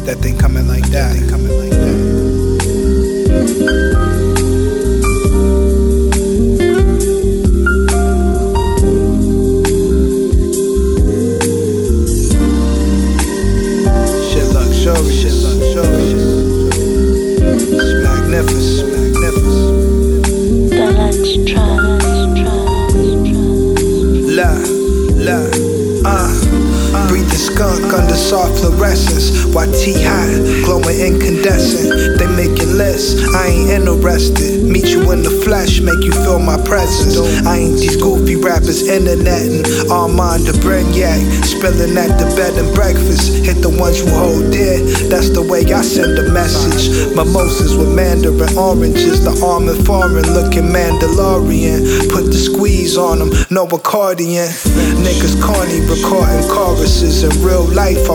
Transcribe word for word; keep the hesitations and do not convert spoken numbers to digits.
That thing coming like that. That thing coming like that. Shit, luxurious. It's magnificent, magnificent. The lunch trust, La, la, uh, breathe the skunk under soft fluorescence. Why T hot, glowing incandescent. They making lists, I ain't interested. Meet you in the flesh, make you feel my presence. I ain't these goofy rappers interneting. Armand de Brignac, spilling at the bed and breakfast. Hit the ones you hold dear, that's the way I send a message. Mimosas with mandarin oranges, the almond foreign looking Mandalorian. Put the squeeze on them, no accordion. Niggas corny, recording choruses in real life. I